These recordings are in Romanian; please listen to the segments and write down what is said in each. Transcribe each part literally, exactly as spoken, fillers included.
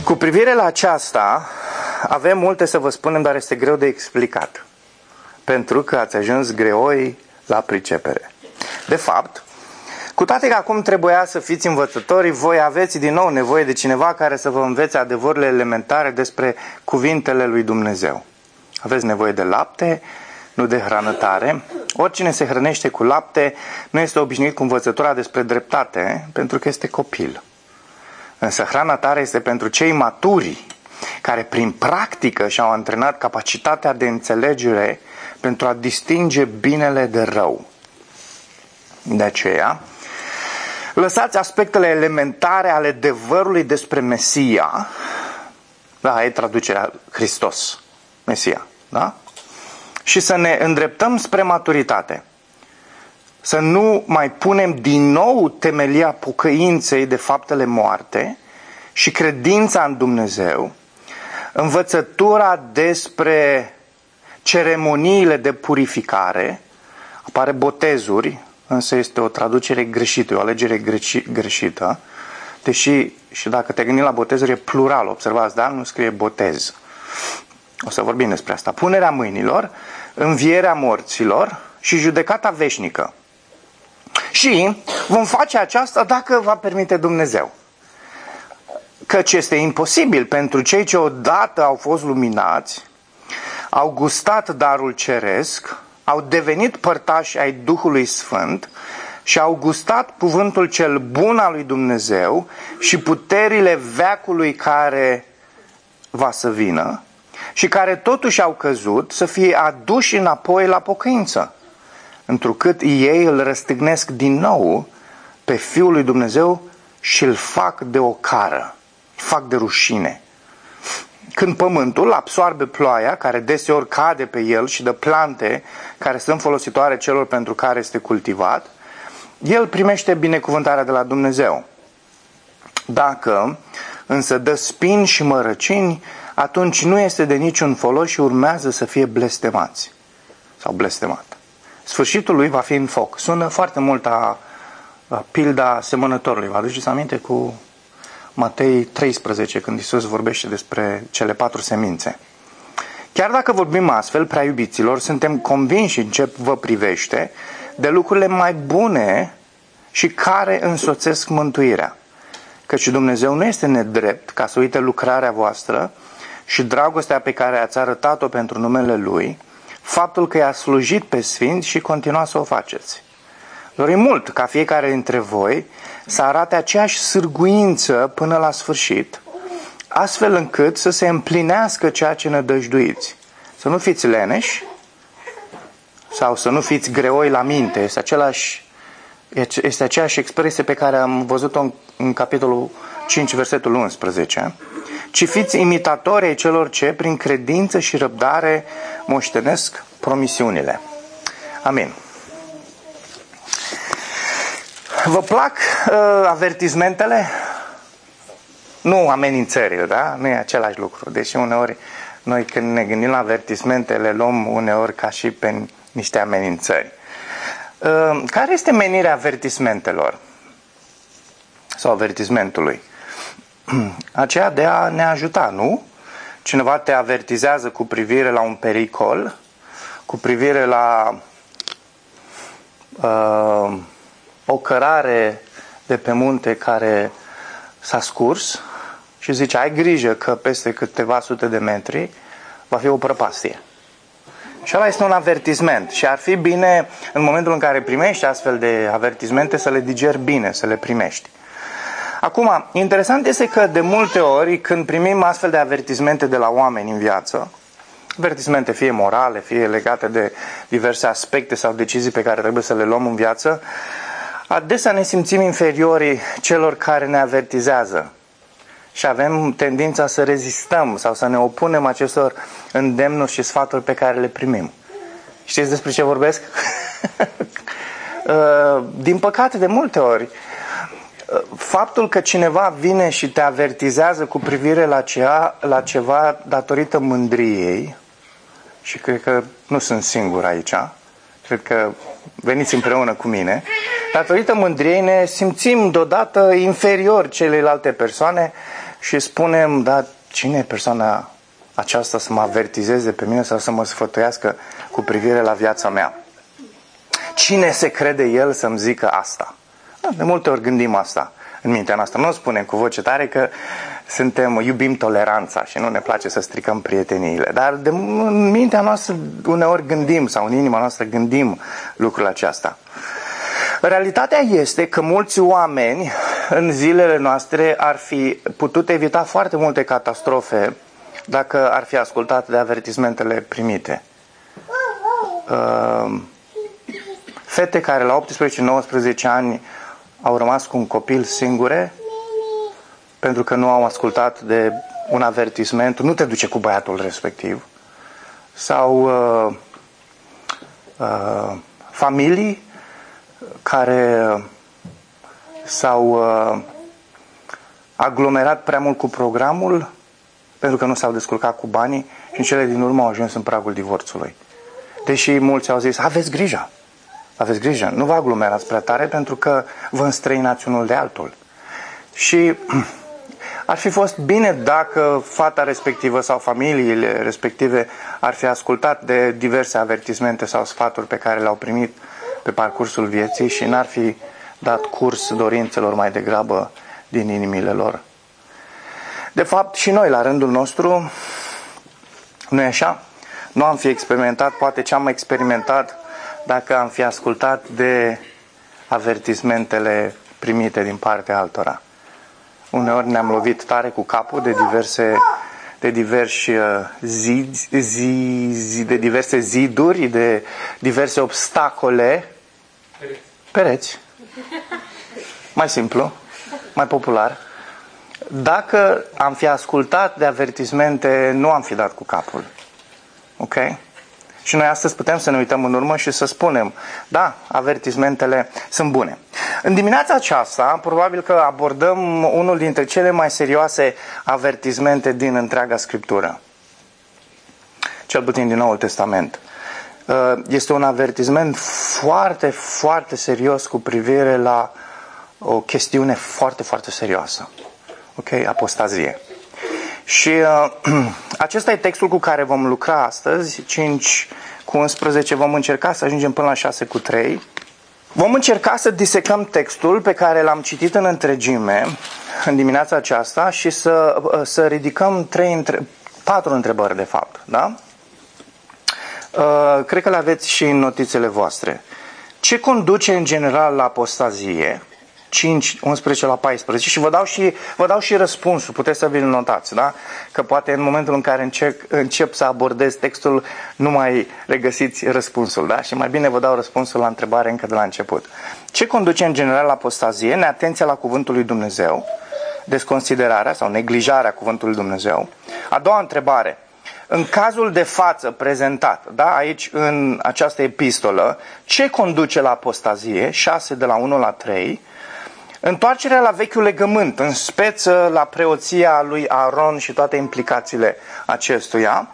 Cu privire la aceasta, avem multe să vă spunem, dar este greu de explicat. Pentru că ați ajuns greoi la pricepere. De fapt, cu toate că acum trebuia să fiți învățători, voi aveți din nou nevoie de cineva care să vă învețe adevărurile elementare despre cuvintele lui Dumnezeu. Aveți nevoie de lapte, nu de hrană tare. Oricine se hrănește cu lapte nu este obișnuit cu învățătura despre dreptate, pentru că este copil. Însă hrana tare este pentru cei maturi, care prin practică și-au antrenat capacitatea de înțelegere pentru a distinge binele de rău. De aceea, lăsați aspectele elementare ale adevărului despre Mesia, da, e traducerea Hristos, Mesia, da? Și să ne îndreptăm spre maturitate. Să nu mai punem din nou temelia pocăinței de faptele moarte și credința în Dumnezeu, învățătura despre ceremoniile de purificare, apare botezuri, însă este o traducere greșită, o alegere greșită, deși și dacă te gândi la botezuri e plural, observați, da? Nu scrie botez. O să vorbim despre asta. Punerea mâinilor, învierea morților și judecata veșnică. Și vom face aceasta dacă va permite Dumnezeu. Căci este imposibil pentru cei ce odată au fost luminați, au gustat darul ceresc, au devenit părtași ai Duhului Sfânt și au gustat cuvântul cel bun al lui Dumnezeu și puterile veacului care va să vină și care totuși au căzut, să fie aduși înapoi la pocăință, întrucât ei îl răstignesc din nou pe Fiul lui Dumnezeu și îl fac de ocară, îl fac de rușine. Când pământul absoarbe ploaia, care deseori cade pe el și dă plante care sunt folositoare celor pentru care este cultivat, el primește binecuvântarea de la Dumnezeu. Dacă însă dă spini și mărăcini, atunci nu este de niciun folos și urmează să fie blestemați sau blestemat. Sfârșitul lui va fi în foc. Sună foarte mult a, a pilda semănătorului. Vă aduceți aminte cu Matei treisprezece, când Iisus vorbește despre cele patru semințe. Chiar dacă vorbim astfel, prea iubiților, suntem convinși în ce vă privește de lucrurile mai bune și care însoțesc mântuirea. Căci Dumnezeu nu este nedrept ca să uite lucrarea voastră și dragostea pe care ați arătat-o pentru numele Lui, faptul că i-a slujit pe sfinți și continua să o faceți. Dorim mult ca fiecare dintre voi să arate aceeași sârguință până la sfârșit, astfel încât să se împlinească ceea ce ne dăjduiți. Să nu fiți leneși sau să nu fiți greoi la minte. Este, același, este aceeași expresie pe care am văzut-o în, în capitolul cinci, versetul unsprezece. Ci fiți imitatori ai celor ce, prin credință și răbdare, moștenesc promisiunile. Amin. Vă plac uh, avertismentele? Nu amenințările, da? Nu e același lucru. Deși uneori noi când ne gândim la avertismente le luăm uneori ca și pe niște amenințări. Uh, care este menirea avertismentelor? Sau avertismentului? Aceea de a ne ajuta, nu? Cineva te avertizează cu privire la un pericol, cu privire la uh, o cărare de pe munte care s-a scurs și zice, ai grijă că peste câteva sute de metri va fi o prăpastie. Și ăla este un avertisment și ar fi bine în momentul în care primești astfel de avertismente să le digeri bine, să le primești. Acum, interesant este că de multe ori când primim astfel de avertismente de la oameni în viață, avertismente fie morale, fie legate de diverse aspecte sau decizii pe care trebuie să le luăm în viață, adesea ne simțim inferiori celor care ne avertizează și avem tendința să rezistăm sau să ne opunem acestor îndemnuri și sfaturi pe care le primim. Știți despre ce vorbesc? Din păcate, de multe ori, faptul că cineva vine și te avertizează cu privire la, cea, la ceva datorită mândriei, și cred că nu sunt singur aici, cred că veniți împreună cu mine, datorită mândriei ne simțim deodată inferior celelalte persoane și spunem, da, cine e persoana aceasta să mă avertizeze pe mine sau să mă sfătuiască cu privire la viața mea? Cine se crede el să-mi zică asta? De multe ori gândim asta în mintea noastră. Nu spunem cu voce tare că suntem, iubim toleranța și nu ne place să stricăm prieteniile. Dar de, în mintea noastră uneori gândim, sau în inima noastră gândim lucrul acesta. Realitatea este că mulți oameni în zilele noastre ar fi putut evita foarte multe catastrofe dacă ar fi ascultat de avertismentele primite. Uh, fete care la optsprezece nouăsprezece ani au rămas cu un copil singure pentru că nu au ascultat de un avertisment, nu te duce cu băiatul respectiv. Sau uh, uh, familii care s-au uh, aglomerat prea mult cu programul pentru că nu s-au descurcat cu banii și în cele din urmă au ajuns în pragul divorțului. Deși mulți au zis, aveți grijă, aveți grijă, nu vă aglomerați prea tare pentru că vă înstrăinați unul de altul. Și ar fi fost bine dacă fata respectivă sau familiile respective ar fi ascultat de diverse avertismente sau sfaturi pe care le-au primit pe parcursul vieții și n-ar fi dat curs dorințelor mai degrabă din inimile lor. De fapt, și noi, la rândul nostru, nu e așa? Nu am fi experimentat, poate ce am experimentat dacă am fi ascultat de avertismentele primite din partea altora. Uneori ne-am lovit tare cu capul de diverse, de diversi zid, zi, zi, de diverse ziduri, de diverse obstacole. Pereți. Pereți. Mai simplu, mai popular. Dacă am fi ascultat de avertismente, nu am fi dat cu capul. Ok? Și noi astăzi putem să ne uităm în urmă și să spunem, da, avertismentele sunt bune. În dimineața aceasta, probabil că abordăm unul dintre cele mai serioase avertismente din întreaga Scriptură. Cel puțin din Noul Testament. Este un avertisment foarte, foarte serios cu privire la o chestiune foarte, foarte serioasă. Ok? Apostazie. Și uh, acesta e textul cu care vom lucra astăzi, cinci cu unsprezece, vom încerca să ajungem până la șase cu trei. Vom încerca să disecăm textul pe care l-am citit în întregime în dimineața aceasta și să, uh, să ridicăm trei între... patru întrebări, de fapt. Da? Uh, cred că le aveți și în notițele voastre. Ce conduce în general la apostazie? cinci, unsprezece la paisprezece și vă dau și, vă dau și răspunsul, puteți să vi-l notați, da? Că poate în momentul în care încep, încep să abordez textul nu mai regăsiți răspunsul, da? Și mai bine vă dau răspunsul la întrebare încă de la început. Ce conduce în general la apostazie? Neatenția la cuvântul lui Dumnezeu, desconsiderarea sau neglijarea cuvântului Dumnezeu. A doua întrebare, în cazul de față prezentat, da, aici în această epistolă, ce conduce la apostazie? șase de la unu la trei. Întoarcerea la vechiul legământ, în speță la preoția lui Aaron și toate implicațiile acestuia.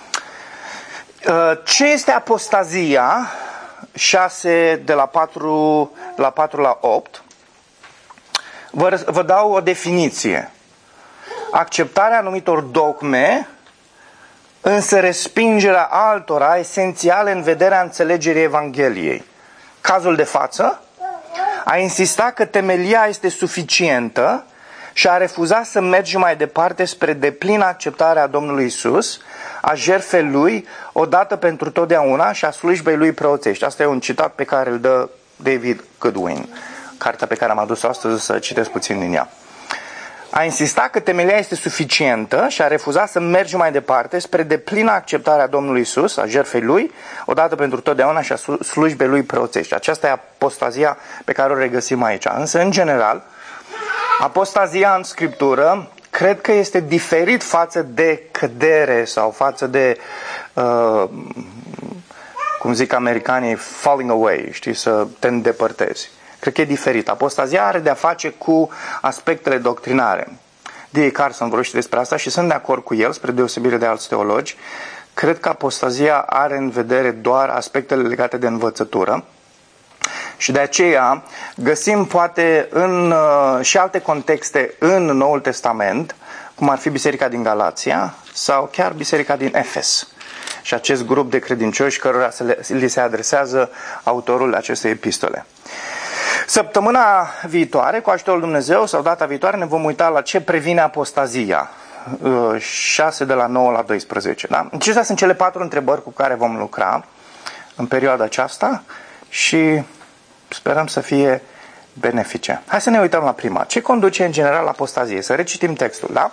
Ce este apostazia? șase de la patru la patru la opt. Vă, vă dau o definiție. Acceptarea anumitor dogme, însă respingerea altora esențiale în vederea înțelegerii Evangheliei. Cazul de față, a insista că temelia este suficientă și a refuzat să mergi mai departe spre deplină acceptare a Domnului Isus, a jertfei Lui, odată pentru totdeauna și a slujbei Lui preoțești. Asta e un citat pe care îl dă David Goodwin, cartea pe care am adus-o astăzi să citesc puțin din ea. A insistat că temelia este suficientă și a refuzat să mergi mai departe spre deplină acceptare a Domnului Isus, a jertfei Lui, odată pentru totdeauna și a slujbei Lui preoțești. Aceasta e apostazia pe care o regăsim aici. Însă, în general, apostazia în Scriptură cred că este diferit față de cădere sau față de, uh, cum zic americanii, falling away, știi, să te îndepărtezi. Cred că e diferit. Apostazia are de-a face cu aspectele doctrinare. D A Carson vorbește despre asta și sunt de acord cu el, spre deosebire de alți teologi. Cred că apostazia are în vedere doar aspectele legate de învățătură și de aceea găsim poate în uh, și alte contexte în Noul Testament cum ar fi biserica din Galația sau chiar biserica din Efes. Și acest grup de credincioși cărora se le, li se adresează autorul acestei epistole. Săptămâna viitoare, cu ajutorul Dumnezeu, sau data viitoare, ne vom uita la ce previne apostazia. șase de la nouă la doisprezece. Da? Acestea sunt cele patru întrebări cu care vom lucra în perioada aceasta și sperăm să fie benefice. Hai să ne uităm la prima. Ce conduce în general la apostazie? Să recitim textul, da?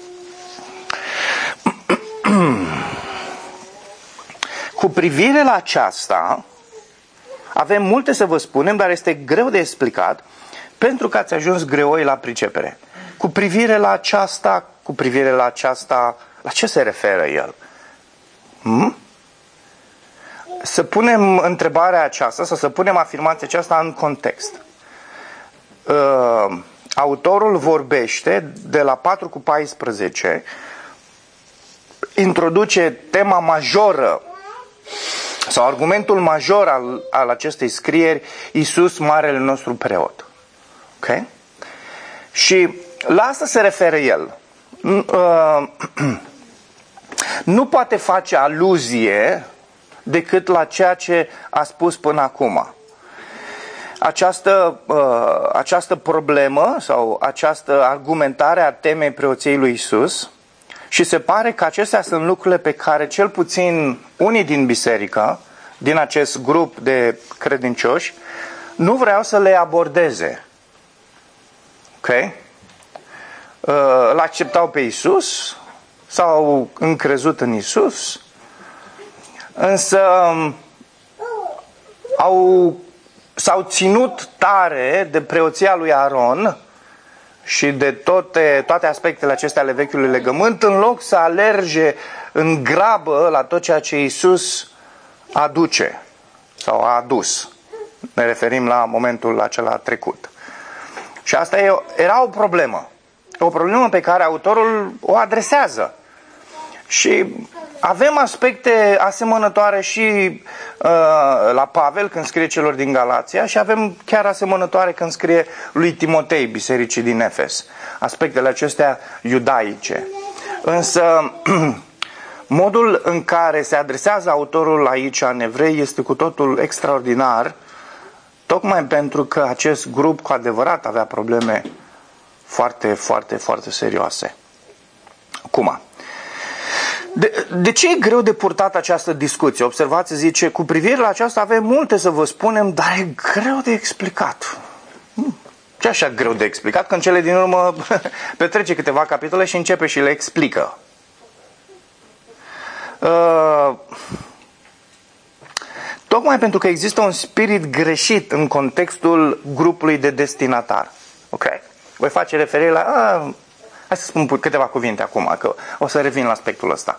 Cu privire la aceasta, avem multe să vă spunem, dar este greu de explicat pentru că ați ajuns greoi la pricepere. Cu privire la aceasta, cu privire la aceasta, la ce se referă el? Hmm? Să punem întrebarea aceasta, sau să punem afirmația aceasta în context. Uh, autorul vorbește de la patru cu paisprezece, introduce tema majoră sau argumentul major al, al acestei scrieri, Iisus, marele nostru preot. Ok? Și la asta se referă el. Uh, nu poate face aluzie decât la ceea ce a spus până acum. Această, uh, această problemă sau această argumentare a temei preoției lui Iisus, și se pare că acestea sunt lucrurile pe care cel puțin unii din biserică, din acest grup de credincioși, nu vreau să le abordeze. Ok? Uh, l-acceptau pe Iisus, s-au încrezut în Iisus, însă au, s-au ținut tare de preoția lui Aron și de toate, toate aspectele acestea ale vechiului legământ, în loc să alerge în grabă la tot ceea ce Iisus aduce sau a adus. Ne referim la momentul acela trecut. Și asta e, era o problemă. O problemă pe care autorul o adresează. Și avem aspecte asemănătoare și uh, la Pavel când scrie celor din Galația și avem chiar asemănătoare când scrie lui Timotei, bisericii din Efes. Aspectele acestea iudaice. Însă modul în care se adresează autorul aici în evrei este cu totul extraordinar, tocmai pentru că acest grup cu adevărat avea probleme foarte, foarte, foarte serioase. Acum, De, de ce e greu de purtat această discuție? Observați, zice, cu privire la aceasta avem multe să vă spunem, dar e greu de explicat. Ce așa greu de explicat? Că în cele din urmă petrece câteva capitole și începe și le explică. Uh, tocmai pentru că există un spirit greșit în contextul grupului de destinatar. Ok. Voi face referire la... Uh, Hai să spun câteva cuvinte acum, că o să revin la aspectul ăsta.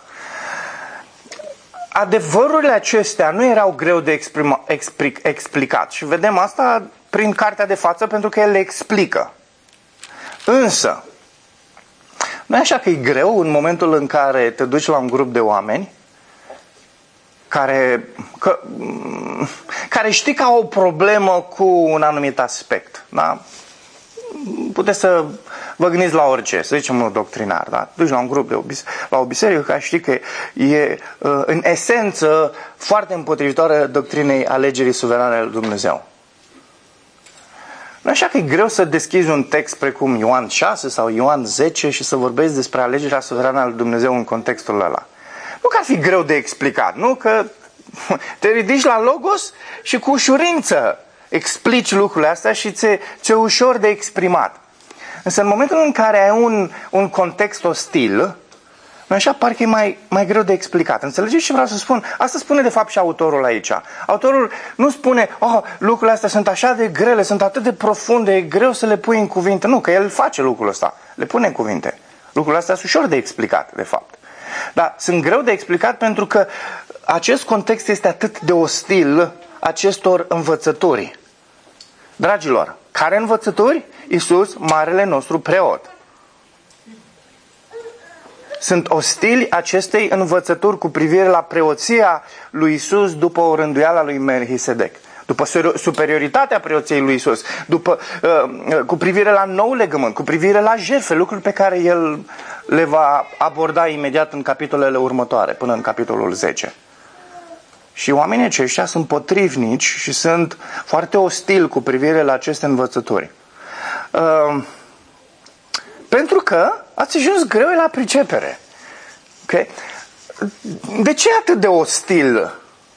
Adevărurile acestea nu erau greu de exprima, explic, explicat și vedem asta prin cartea de față pentru că el le explică. Însă, nu e așa că e greu în momentul în care te duci la un grup de oameni care, că, care știi că au o problemă cu un anumit aspect, da? Puteți să vă gândiți la orice, să zicem un doctrinar, da? Duci la un grup, de o bis- la o biserică care știi că e în esență foarte împotrivitoare doctrinei alegerii suverane lui Dumnezeu. Nu așa că e greu să deschizi un text precum Ioan șase sau Ioan zece și să vorbești despre alegerea suverană a lui Dumnezeu în contextul ăla. Nu că ar fi greu de explicat, nu? Că te ridici la Logos și cu ușurință explici lucrurile astea și ți-e, ți-e ușor de exprimat. Însă în momentul în care ai un, un context ostil, așa parcă e mai, mai greu de explicat. Înțelegeți ce vreau să spun? Asta spune de fapt și autorul aici. Autorul nu spune, oh, lucrurile astea sunt așa de grele, sunt atât de profunde, e greu să le pui în cuvinte. Nu, că el face lucrul ăsta, le pune în cuvinte. Lucrurile astea sunt ușor de explicat, de fapt. Dar sunt greu de explicat pentru că acest context este atât de ostil acestor învățături. Dragilor, care învățături? Iisus, marele nostru preot. Sunt ostili acestei învățături cu privire la preoția lui Iisus după o rânduială a lui Melchisedec. după superioritatea preoției lui Isus, după, uh, cu privire la nou legământ, cu privire la jertfe, lucruri pe care el le va aborda imediat în capitolele următoare, până în capitolul zece. Și oamenii aceștia sunt potrivnici și sunt foarte ostili cu privire la aceste învățături. Uh, pentru că ați ajuns greu la pricepere. Okay? De ce e atât de ostil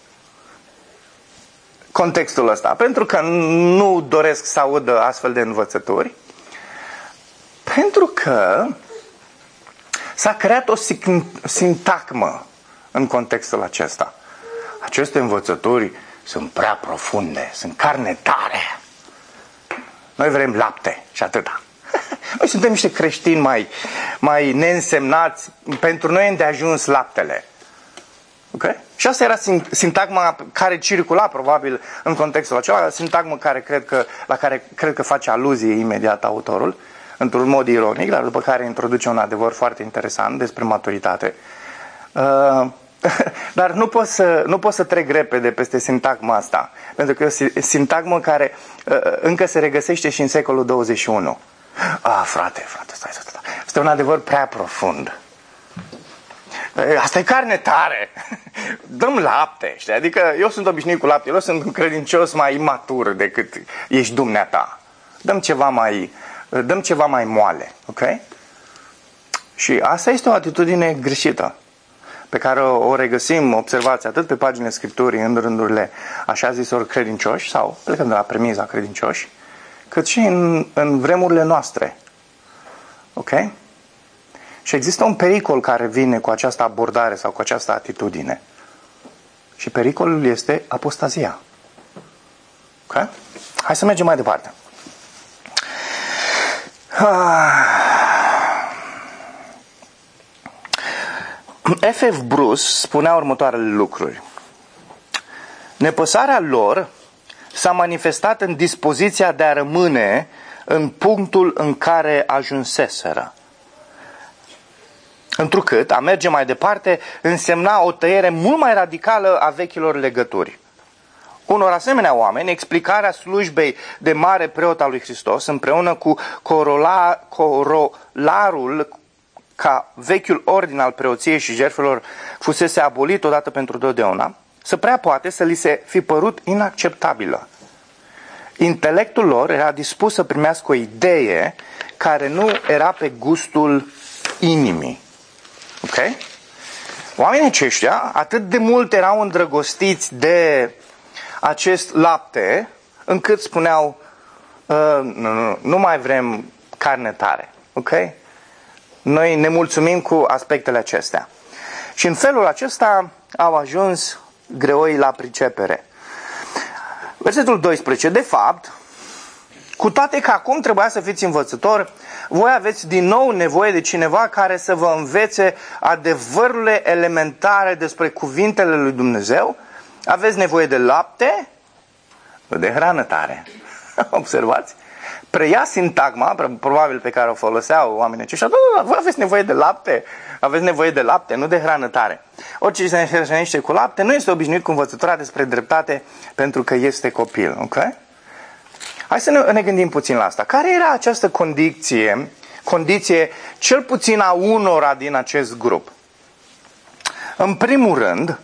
contextul ăsta? Pentru că nu doresc să audă astfel de învățături. Pentru că s-a creat o sintagmă în contextul acesta. Aceste învățături sunt prea profunde, sunt carne tare. Noi vrem lapte și atâta. Noi suntem niște creștini mai, mai neînsemnați, pentru noi e îndeajuns laptele. Okay? Și asta era sintagma care circula probabil în contextul acela, sintagma care cred că, la care cred că face aluzie imediat autorul, într-un mod ironic, dar după care introduce un adevăr foarte interesant despre maturitate. Uh, dar nu pot, să, nu pot să trec repede peste sintagma asta, pentru că e o sintagmă care uh, încă se regăsește și în secolul douăzeci și unu. Ah, frate, frate, stai, stai, stai. Este un adevăr prea profund. Asta e carne tare. Dăm lapte, știi? Adică eu sunt obișnuit cu lapte, eu sunt un credincios mai imatur decât ești dumneata. Dăm ceva mai, dăm ceva mai moale, ok? Și asta este o atitudine greșită, pe care o, o regăsim, observați, atât pe paginile Scripturii, în rândurile așa zisor credincioși, sau plecăm de la premiza credincioși, cât și în, în vremurile noastre. Ok? Și există un pericol care vine cu această abordare sau cu această atitudine. Și pericolul este apostazia. Ok? Hai să mergem mai departe. F F Bruce spunea următoarele lucruri. Nepăsarea lor s-a manifestat în dispoziția de a rămâne în punctul în care ajunseseră. Întrucât a merge mai departe însemna o tăiere mult mai radicală a vechilor legături. Unor asemenea oameni, explicarea slujbei de mare preot al lui Hristos, împreună cu corola, corolarul ca vechiul ordin al preoției și jertfelor fusese abolit odată pentru totdeauna, să prea poate să li se fi părut inacceptabilă. Intelectul lor era dispus să primească o idee care nu era pe gustul inimii. Ok? Oamenii aceștia atât de mult erau îndrăgostiți de acest lapte, încât spuneau, uh, nu, nu, nu mai vrem carne tare. Ok? Noi ne mulțumim cu aspectele acestea. Și în felul acesta au ajuns greoi la pricepere. Versetul doisprezece. De fapt, cu toate că acum trebuia să fiți învățători, voi aveți din nou nevoie de cineva care să vă învețe adevărurile elementare despre cuvintele lui Dumnezeu. Aveți nevoie de lapte, de hrană tare. Observați? Preia sintagma, probabil pe care o foloseau oamenii aceștia. Da, da, da, voi aveți nevoie de lapte, aveți nevoie de lapte, nu de hrană tare. Orice se întâlnește cu lapte nu este obișnuit cu învățătura despre dreptate pentru că este copil. Ok? Hai să ne, ne gândim puțin la asta. Care era această condiție, condiție cel puțin a unora din acest grup? În primul rând,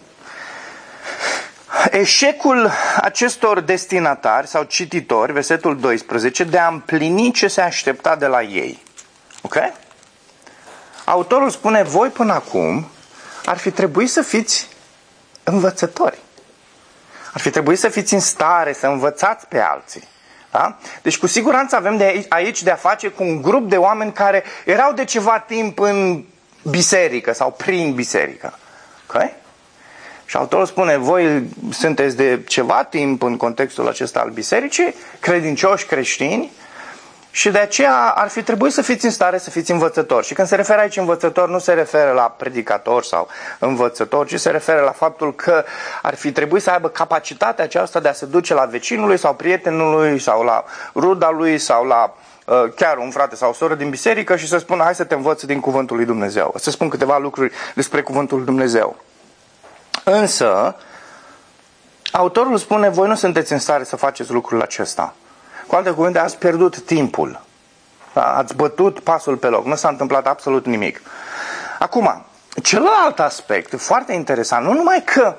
eșecul acestor destinatari sau cititori, versetul doisprezece, de a împlini ce se aștepta de la ei. Ok? Autorul spune, voi până acum ar fi trebuit să fiți învățători. Ar fi trebuit să fiți în stare să învățați pe alții. Da? Deci cu siguranță avem de aici, aici de a face cu un grup de oameni care erau de ceva timp în biserică sau prin biserică. Ok? Și autorul spune, voi sunteți de ceva timp în contextul acesta al bisericii, credincioși creștini, și de aceea ar fi trebuit să fiți în stare să fiți învățători. Și când se referă aici învățător, nu se referă la predicator sau învățător, ci se referă la faptul că ar fi trebuit să aibă capacitatea aceasta de a se duce la vecinului sau prietenului sau la ruda lui sau la uh, chiar un frate sau o soră din biserică și să spună, hai să te învăț din cuvântul lui Dumnezeu. Să spun câteva lucruri despre cuvântul lui Dumnezeu. Însă, autorul spune, voi nu sunteți în stare să faceți lucrul acesta. Cu alte cuvinte, ați pierdut timpul. Ați bătut pasul pe loc. Nu s-a întâmplat absolut nimic. Acum, celălalt aspect, foarte interesant, nu numai că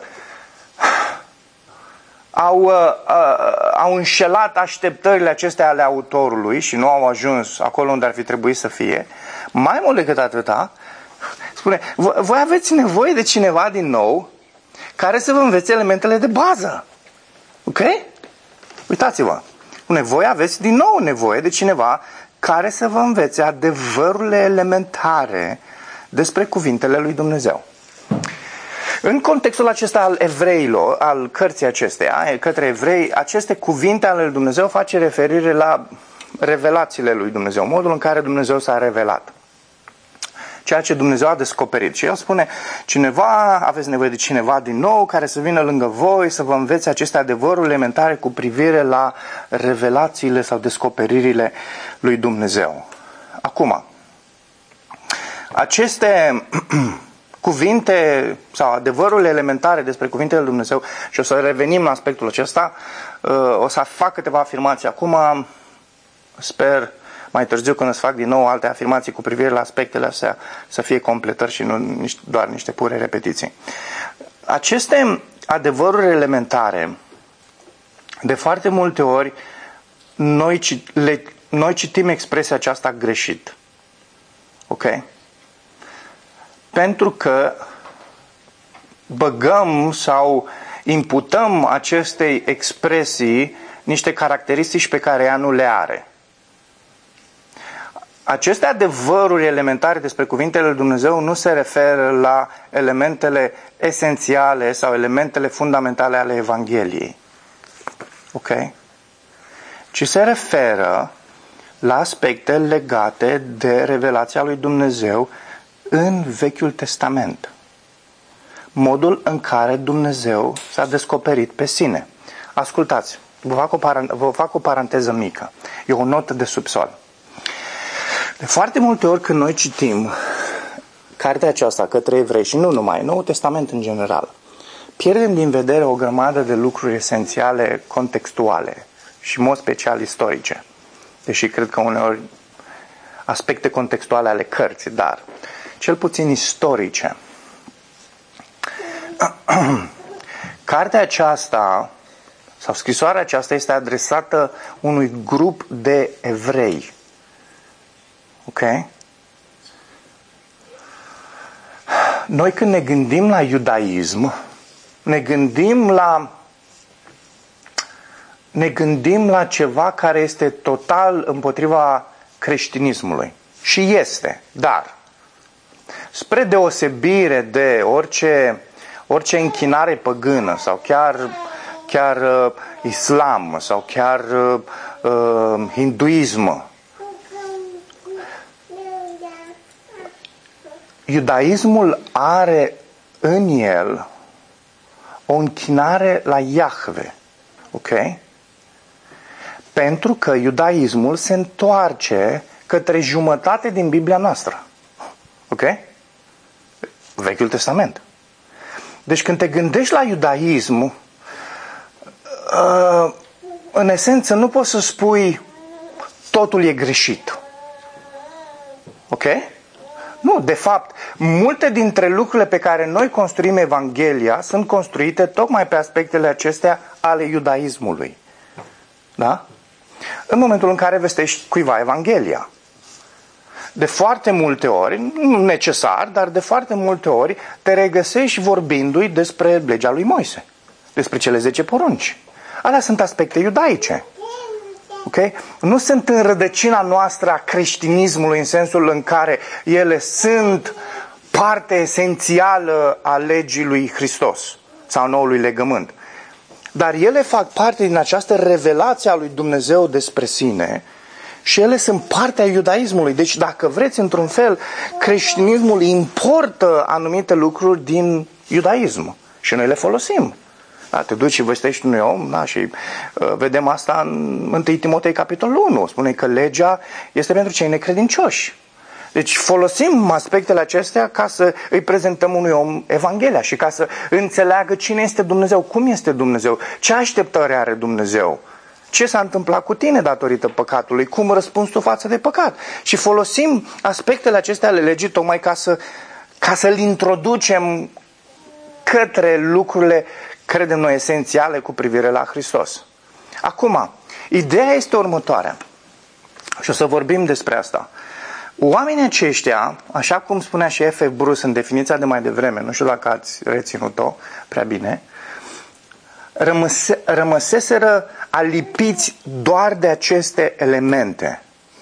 au, uh, uh, au înșelat așteptările acestea ale autorului și nu au ajuns acolo unde ar fi trebuit să fie, mai mult decât atâta, spune, voi aveți nevoie de cineva din nou care să vă învețe elementele de bază. Ok? Uitați-vă. Spune, voi aveți din nou nevoie de cineva care să vă învețe adevărurile elementare despre cuvintele lui Dumnezeu. În contextul acesta al evreilor, al cărții acesteia, către evrei, aceste cuvinte ale lui Dumnezeu face referire la revelațiile lui Dumnezeu, modul în care Dumnezeu s-a revelat. Ceea ce Dumnezeu a descoperit. Și el spune, cineva, aveți nevoie de cineva din nou care să vină lângă voi, să vă învețe aceste adevăruri elementare cu privire la revelațiile sau descoperirile lui Dumnezeu. Acum, aceste cuvinte sau adevărurile elementare despre cuvintele lui Dumnezeu, și o să revenim la aspectul acesta, o să fac câteva afirmații. Acum, sper mai târziu, când îți fac din nou alte afirmații cu privire la aspectele astea, să fie completări și nu doar niște pure repetiții. Aceste adevăruri elementare, de foarte multe ori, noi, le, noi citim expresia aceasta greșit. Ok? Pentru că băgăm sau imputăm acestei expresii niște caracteristici pe care ea nu le are. Aceste adevăruri elementare despre cuvintele lui Dumnezeu nu se referă la elementele esențiale sau elementele fundamentale ale Evangheliei. Ok? Ci se referă la aspecte legate de revelația lui Dumnezeu în Vechiul Testament. Modul în care Dumnezeu s-a descoperit pe sine. Ascultați, vă fac o, parant- vă fac o paranteză mică. E o notă de subsol. De foarte multe ori când noi citim cartea aceasta către evrei și nu numai, Noul Testament în general, pierdem din vedere o grămadă de lucruri esențiale contextuale și în mod special istorice. Deși cred că uneori aspecte contextuale ale cărții, dar cel puțin istorice. Cartea aceasta sau scrisoarea aceasta este adresată unui grup de evrei. Ok? Noi când ne gândim la iudaism, ne gândim la ne gândim la ceva care este total împotriva creștinismului. Și este, dar spre deosebire de orice orice închinare păgână sau chiar chiar uh, islam sau chiar uh, uh, hinduism, iudaismul are în el o închinare la Iahve. Ok? Pentru că iudaismul se întoarce către jumătate din Biblia noastră. Ok? Vechiul Testament. Deci când te gândești la iudaism, în esență nu poți să spui totul e greșit. Ok? Nu, de fapt, multe dintre lucrurile pe care noi construim Evanghelia sunt construite tocmai pe aspectele acestea ale iudaismului. Da? În momentul în care vestești cuiva Evanghelia. De foarte multe ori, nu necesar, dar de foarte multe ori te regăsești vorbindu-i despre legea lui Moise, despre cele zece porunci. Alea sunt aspecte iudaice. Okay? Nu sunt în rădăcina noastră a creștinismului în sensul în care ele sunt parte esențială a legii lui Hristos sau noului legământ. Dar ele fac parte din această revelație a lui Dumnezeu despre sine și ele sunt partea iudaismului. Deci dacă vreți, într-un fel, creștinismul importă anumite lucruri din iudaism și noi le folosim. Da, te duci și vestești unui om, da, și uh, vedem asta în întâi Timotei capitolul unu. Spune că legea este pentru cei necredincioși. Deci folosim aspectele acestea ca să îi prezentăm unui om Evanghelia și ca să înțeleagă cine este Dumnezeu, cum este Dumnezeu, ce așteptări are Dumnezeu, ce s-a întâmplat cu tine datorită păcatului, cum răspunzi tu față de păcat. Și folosim aspectele acestea ale legii tocmai ca, să, ca să-L introducem către lucrurile, credem noi, esențiale cu privire la Hristos. Acum, ideea este următoarea. Și o să vorbim despre asta. Oamenii aceștia, așa cum spunea și F F Bruce în definiția de mai devreme, nu știu dacă ați reținut-o prea bine, rămăse, rămăseseră alipiți doar de aceste elemente.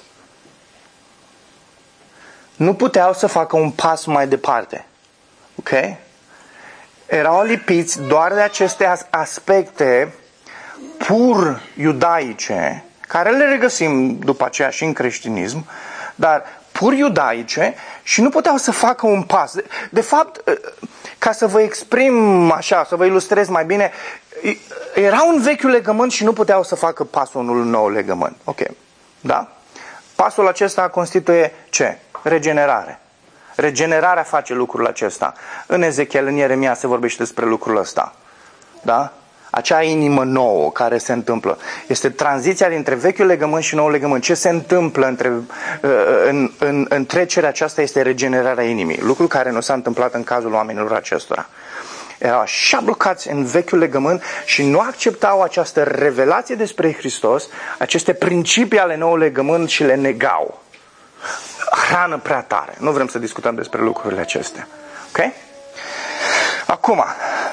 Nu puteau să facă un pas mai departe. Ok? Erau alipiți doar de aceste aspecte pur iudaice, care le regăsim după aceea și în creștinism, dar pur iudaice, și nu puteau să facă un pas. De, de fapt, ca să vă exprim așa, să vă ilustrez mai bine, erau în vechiul legământ și nu puteau să facă pasul în nou legământ. Ok, da? Pasul acesta constituie ce? Regenerare. Regenerarea face lucrul acesta. În Ezechiel, în Ieremia se vorbește despre lucrul ăsta. Da? Acea inimă nouă care se întâmplă. Este tranziția dintre vechiul legământ și noul legământ. Ce se întâmplă între, în, în, în trecerea aceasta este regenerarea inimii. Lucru care nu s-a întâmplat în cazul oamenilor acestora. Erau așa blocați în vechiul legământ și nu acceptau această revelație despre Hristos, aceste principii ale noului legământ, și le negau. Hrană prea tare. Nu vrem să discutăm despre lucrurile acestea. Ok? Acum,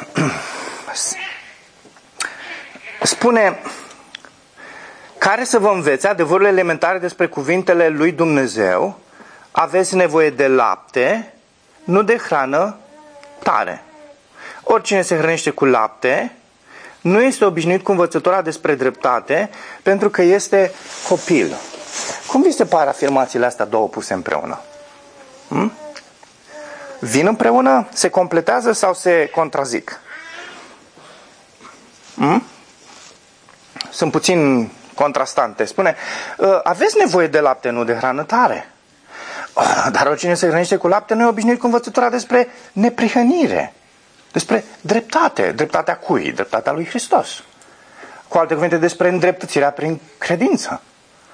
spune, care să vă învețe adevărurile elementare despre cuvintele lui Dumnezeu, aveți nevoie de lapte, nu de hrană tare. Oricine se hrănește cu lapte nu este obișnuit cu învățătura despre dreptate, pentru că este copil. Cum vi se pare afirmațiile astea două puse împreună? Hm? Vin împreună? Se completează sau se contrazic? Hm? Sunt puțin contrastante. Spune, aveți nevoie de lapte, nu de hrană tare. Dar oricine se hrănește cu lapte nu e obișnuit cu învățătura despre neprihănire, despre dreptate. Dreptatea cui? Dreptatea lui Hristos. Cu alte cuvinte, despre îndreptățirea prin credință.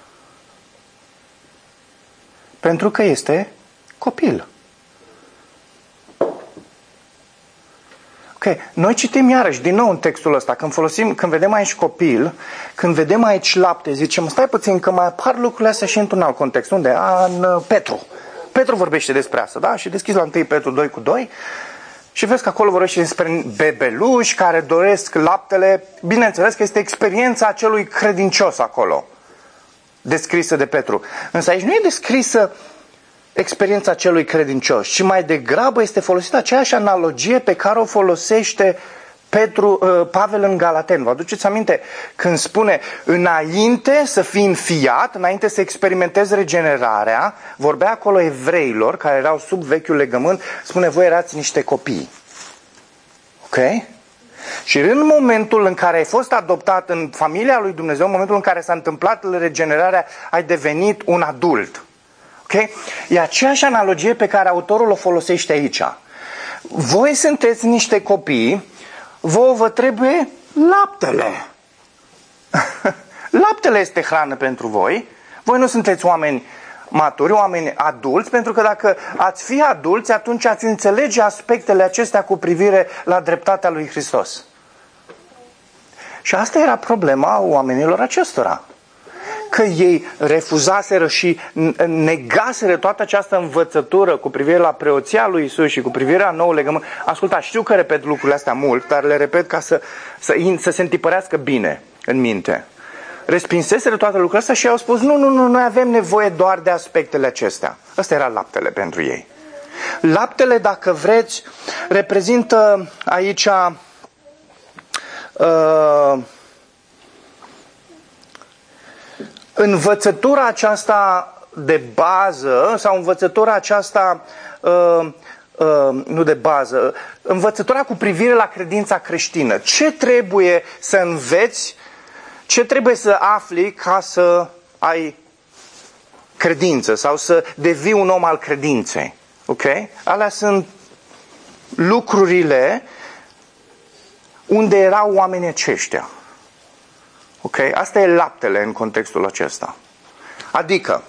Pentru că este copil. Ok, noi citim iarăși din nou în textul ăsta, când folosim, când vedem aici copil, când vedem aici lapte, zicem, stai puțin că mai apar lucrurile astea și într-un alt context. Unde? A, în Petru. Petru vorbește despre asta, da? Și deschizi la întâi Petru doi cu doi și vezi că acolo vorbește despre bebeluși care doresc laptele. Bineînțeles că este experiența acelui credincios acolo, descrisă de Petru. Însă aici nu e descrisă experiența celui credincios, ci mai degrabă este folosită aceeași analogie pe care o folosește Petru, Pavel în Galaten. Vă aduceți aminte când spune înainte să fii înfiat, înainte să experimentezi regenerarea, vorbea acolo evreilor care erau sub vechiul legământ, spune, voi erați niște copii. Ok? Și în momentul în care ai fost adoptat în familia lui Dumnezeu, în momentul în care s-a întâmplat regenerarea, ai devenit un adult. Ok? E aceeași analogie pe care autorul o folosește aici. Voi sunteți niște copii, vouă vă trebuie laptele. Laptele este hrană pentru voi. Voi nu sunteți oameni maturi, oameni adulți, pentru că dacă ați fi adulți, atunci ați înțelege aspectele acestea cu privire la dreptatea lui Hristos. Și asta era problema oamenilor acestora. Că ei refuzaseră și negaseră toată această învățătură cu privire la preoția lui Isus și cu privire la nou legământ. Ascultați, știu că repet lucrurile astea mult, dar le repet ca să, să, să se întipărească bine în minte. Respinseseră toate lucrurile astea și au spus, nu, nu, nu, noi avem nevoie doar de aspectele acestea. Ăsta era laptele pentru ei. Laptele, dacă vreți, reprezintă aici uh, învățătura aceasta de bază sau învățătura aceasta uh, uh, nu de bază, învățătura cu privire la credința creștină. Ce trebuie să înveți, ce trebuie să afli ca să ai credință sau să devii un om al credinței. Ok? Alea sunt lucrurile unde erau oamenii aceștia. Ok? Asta e laptele în contextul acesta. Adică,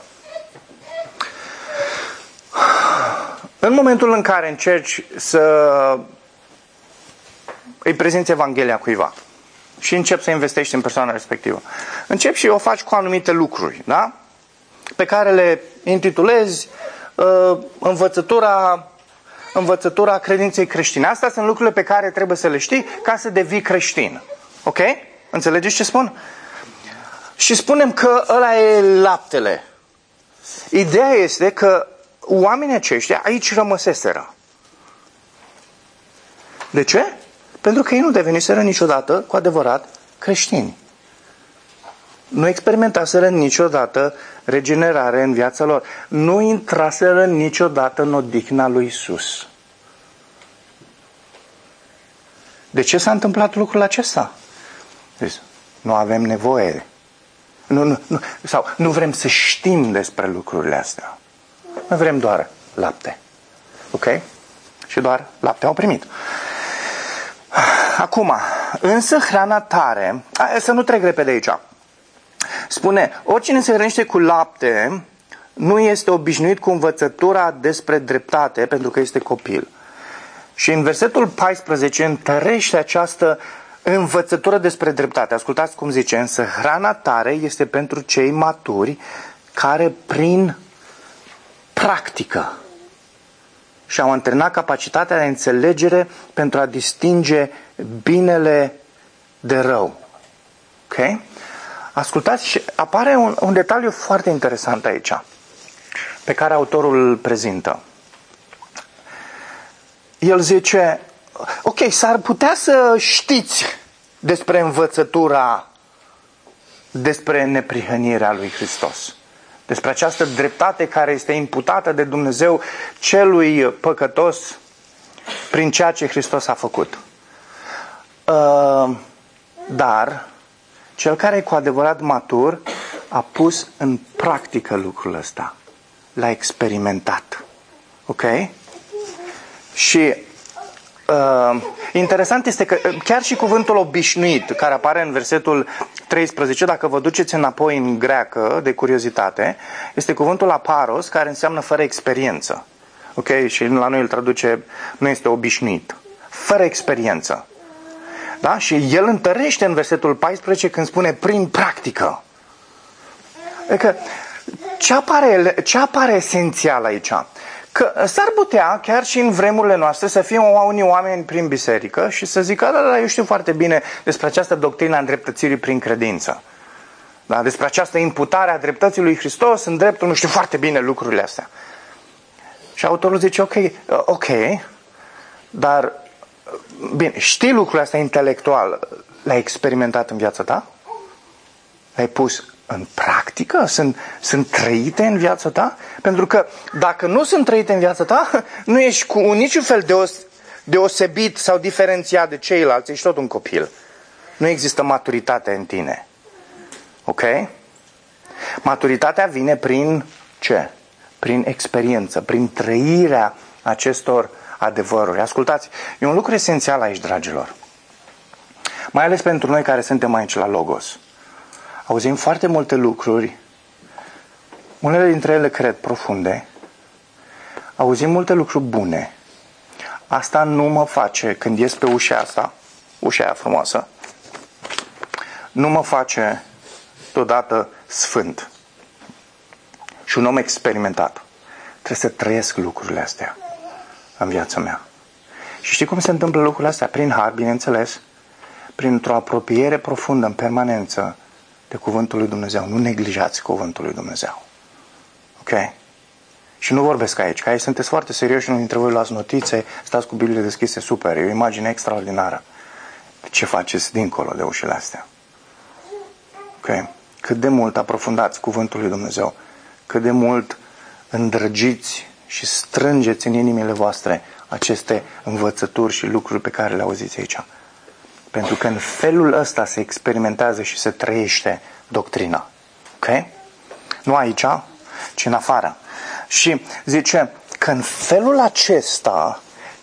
în momentul în care încerci să îi prezinți Evanghelia cuiva și începi să investești în persoana respectivă, începi și o faci cu anumite lucruri, da? Pe care le intitulezi uh, învățătura, învățătura credinței creștine. Astea sunt lucrurile pe care trebuie să le știi ca să devii creștin. Ok? Înțelegeți ce spun? Și spunem că ăla e laptele. Ideea este că oamenii aceștia aici rămăseseră. De ce? Pentru că ei nu deveniseră niciodată cu adevărat creștini. Nu experimentaseră niciodată regenerare în viața lor. Nu intraseră niciodată în odihna lui Iisus. De ce s-a întâmplat lucrul acesta? Deci, nu avem nevoie. Nu, nu, nu, sau nu vrem să știm despre lucrurile astea. Noi vrem doar lapte. Ok? Și doar lapte au primit. Acum, însă hrana tare, să nu trec repede aici. Spune, oricine se hrănește cu lapte nu este obișnuit cu învățătura despre dreptate pentru că este copil. Și în versetul paisprezece întărește această învățătură despre dreptate. Ascultați cum zice, însă hrana tare este pentru cei maturi care prin practică și-au antrenat capacitatea de înțelegere pentru a distinge binele de rău. Ok? Ascultați, și apare un, un detaliu foarte interesant aici, pe care autorul îl prezintă. El zice, ok, s-ar putea să știți despre învățătura, despre neprihănirea lui Hristos, despre această dreptate care este imputată de Dumnezeu celui păcătos prin ceea ce Hristos a făcut. Uh, dar cel care e cu adevărat matur a pus în practică lucrul ăsta. L-a experimentat. Ok? Și uh, interesant este că chiar și cuvântul obișnuit, care apare în versetul treisprezece, dacă vă duceți înapoi în greacă, de curiozitate, este cuvântul aparos, care înseamnă fără experiență. Ok? Și la noi îl traduce, nu este obișnuit. Fără experiență. Da? Și el întărește în versetul paisprezece când spune prin practică. Adică, ce apare, ce apare esențial aici? Că s-ar putea, chiar și în vremurile noastre, să fie unii oameni prin biserică și să zică, da, da, eu știu foarte bine despre această doctrină a îndreptățirii prin credință. Da? Despre această imputare a dreptății lui Hristos în dreptul, nu știu foarte bine lucrurile astea. Și autorul zice, ok, ok, dar bine, știi lucrurile astea intelectual, l-ai experimentat în viața ta? L-ai pus în practică? Sunt, sunt trăite în viața ta? Pentru că dacă nu sunt trăite în viața ta, nu ești cu niciun fel deos, deosebit sau diferențiat de ceilalți, ești tot un copil. Nu există maturitate în tine. Ok? Maturitatea vine prin ce? Prin experiență, prin trăirea acestor adevăruri. Ascultați, e un lucru esențial aici, dragilor. Mai ales pentru noi care suntem aici la Logos. Auzim foarte multe lucruri, unele dintre ele cred profunde. Auzim multe lucruri bune. Asta nu mă face, când ies pe ușa asta, ușa aia frumoasă, nu mă face deodată sfânt și un om experimentat. Trebuie să trăiesc lucrurile astea în viața mea. Și știi cum se întâmplă lucrurile astea? Prin har, bineînțeles, printr-o apropiere profundă, în permanență, de cuvântul lui Dumnezeu. Nu neglijați cuvântul lui Dumnezeu. Ok? Și nu vorbesc aici, că aici sunteți foarte serioși, unul dintre voi luați notițe, stați cu Biblie deschise, super, e o imagine extraordinară. Ce faceți dincolo de ușile astea? Ok? Cât de mult aprofundați cuvântul lui Dumnezeu, cât de mult îndrăgiți și strângeți în inimile voastre aceste învățături și lucruri pe care le auziți aici. Pentru că în felul ăsta se experimentează și se trăiește doctrina. Ok? Nu aici, ci în afară. Și zice că în felul acesta,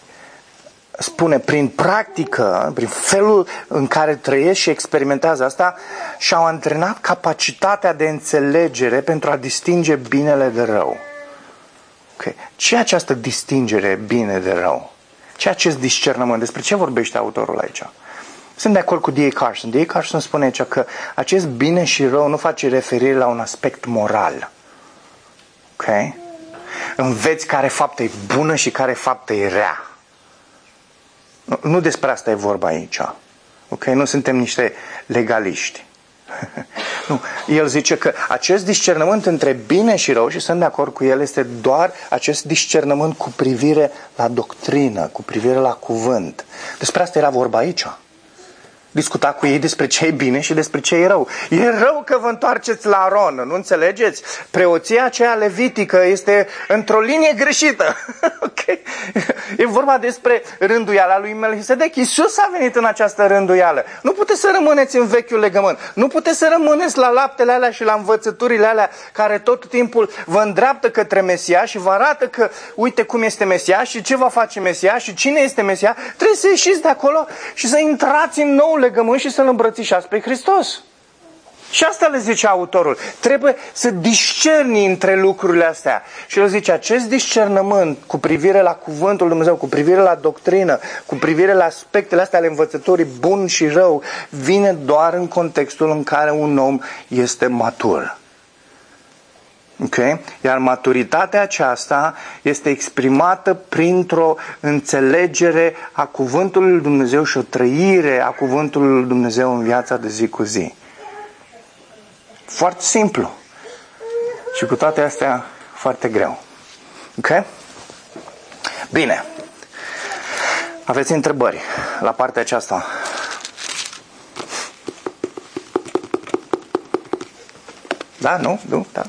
spune, prin practică, prin felul în care trăiesc și experimentează asta, și-au antrenat capacitatea de înțelegere pentru a distinge binele de rău. Okay. Ce e această distingere bine de rău? Ce e acest discernământ? Despre ce vorbește autorul aici? Sunt de acord cu D A. Carson. D A. Carson spune aici că acest bine și rău nu face referire la un aspect moral. Ok? Înveți care faptă e bună și care faptă e rea. Nu, nu despre asta e vorba aici. Ok? Nu suntem niște legaliști. Nu. El zice că acest discernământ între bine și rău, și sunt de acord cu el, este doar acest discernământ cu privire la doctrină, cu privire la cuvânt. Despre asta era vorba aici. Discuta cu ei despre ce e bine și despre ce e rău. E rău că vă întoarceți la Aron, nu înțelegeți? Preoția aceea levitică este într-o linie greșită. Okay? E vorba despre rânduiala lui Melchisedec. Iisus a venit în această rânduială. Nu puteți să rămâneți în vechiul legământ. Nu puteți să rămâneți la laptele alea și la învățăturile alea care tot timpul vă îndreaptă către Mesia și vă arată că uite cum este Mesia și ce va face Mesia și cine este Mesia. Trebuie să ieșiți de acolo și să intrați în nou legământ și să-L îmbrățișați pe Hristos. Și asta le zice autorul. Trebuie să discerni între lucrurile astea. Și el zice, acest discernământ cu privire la cuvântul lui Dumnezeu, cu privire la doctrină, cu privire la aspectele astea ale învățătorii bun și rău, vine doar în contextul în care un om este matur. Okay? Iar maturitatea aceasta este exprimată printr-o înțelegere a cuvântului lui Dumnezeu și o trăire a cuvântului lui Dumnezeu în viața de zi cu zi. Foarte simplu. Și cu toate astea foarte greu. Ok? Bine. Aveți întrebări la partea aceasta? Da? Nu? Nu? Da?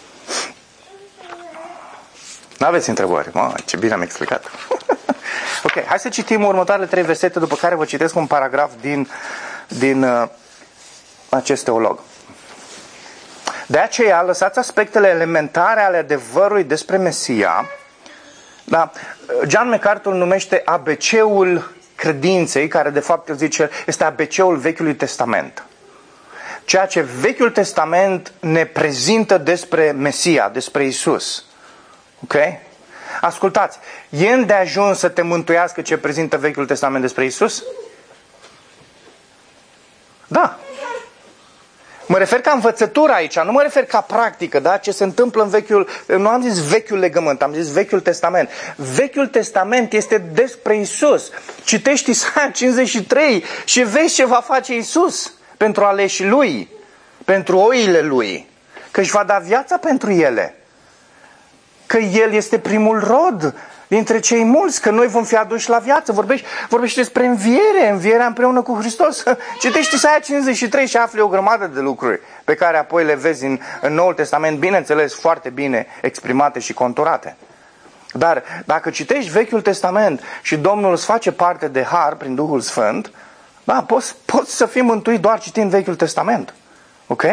Nu aveți întrebări. Mă, ce bine am explicat. Ok, hai să citim următoarele trei versete, după care vă citesc un paragraf din, din uh, acest teolog. De aceea, lăsați aspectele elementare ale adevărului despre Mesia. Da? John MacArthur numește A B C-ul credinței, care de fapt el zice este A B C-ul Vechiului Testament. Ceea ce Vechiul Testament ne prezintă despre Mesia, despre Isus. Ok? Ascultați, e îndeajuns să te mântuiască ce prezintă Vechiul Testament despre Isus? Da. Mă refer ca învățătură aici, nu mă refer ca practică, da? Ce se întâmplă în Vechiul, nu am zis Vechiul Legământ, am zis Vechiul Testament. Vechiul Testament este despre Isus. Citești Isaia cincizeci și trei și vezi ce va face Isus pentru aleșii Lui, pentru oile Lui, că își va da viața pentru ele, că El este primul rod dintre cei mulți, că noi vom fi aduși la viață. Vorbește, vorbește despre înviere, învierea împreună cu Hristos. Citești Isaia cincizeci și trei și afli o grămadă de lucruri pe care apoi le vezi în, în Noul Testament, bineînțeles, foarte bine exprimate și conturate. Dar dacă citești Vechiul Testament și Domnul îți face parte de har prin Duhul Sfânt, da, poți, poți să fii mântuit doar citind Vechiul Testament. Ok?